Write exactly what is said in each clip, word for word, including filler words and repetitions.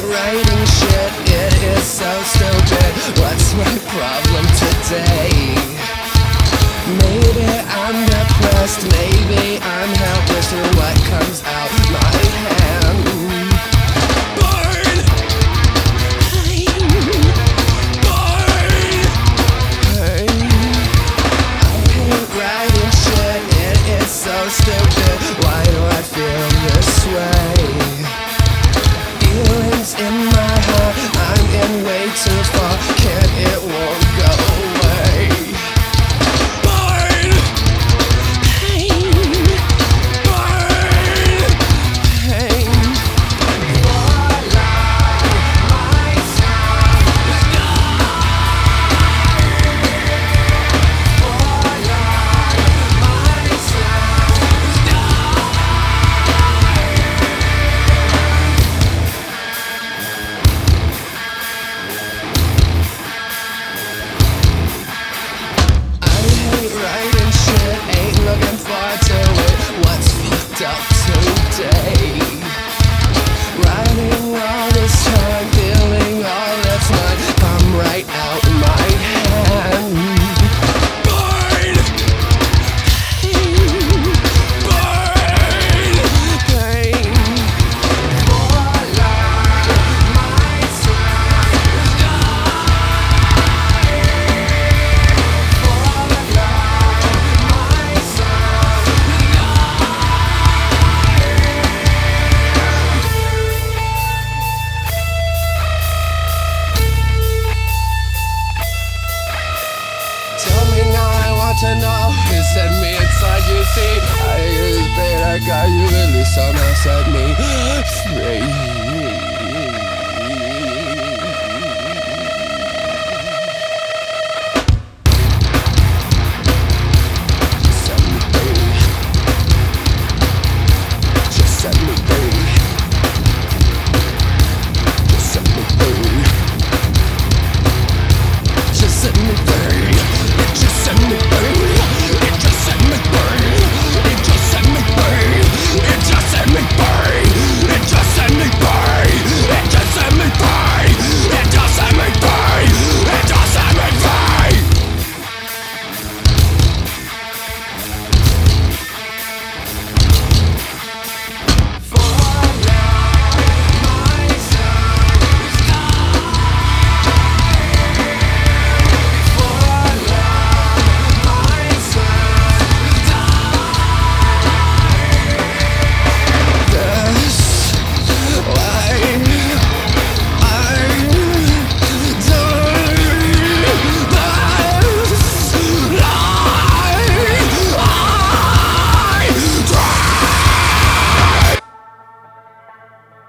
writing shit, it is so stupid. What's my problem today? Maybe I'm depressed, maybe I'm helpless through what comes out my hand. Burn! Pain! Burn! Pain! I hate writing shit, it is so stupid. Why do I feel this way? Feelings in my heart, I'm in way too far. Can't, it won't go away. Burn! Pain! Burn! Pain! Writing shit, ain't looking forward to it. What's fucked up today? Writing all this time, feeling all that's mine. I'm right out my hand. Burn! Pain! Burn! Pain! To know, you set me inside, you see. I use beta, got you really somehow set me free. Set me free. Just set me free. Just set me free. Just set me free. It just set me free.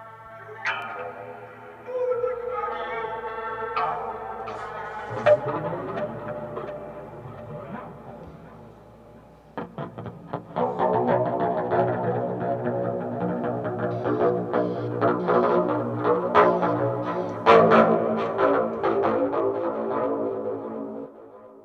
Thank you.